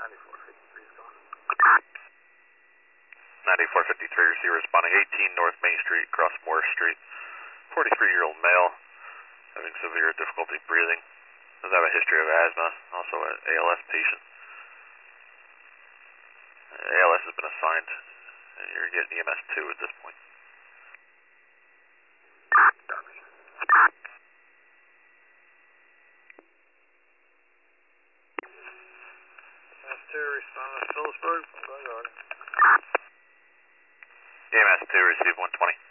9453 is gone. 9453, receiver responding 18 North Main Street, across Morris Street. 43-year-old male, having severe difficulty breathing. Does have a history of asthma, also an ALS patient. ALS has been assigned, and you're getting EMS 2 at this point. Copy. EMS 2 responding to Phillipsburg. EMS 2, receive 120.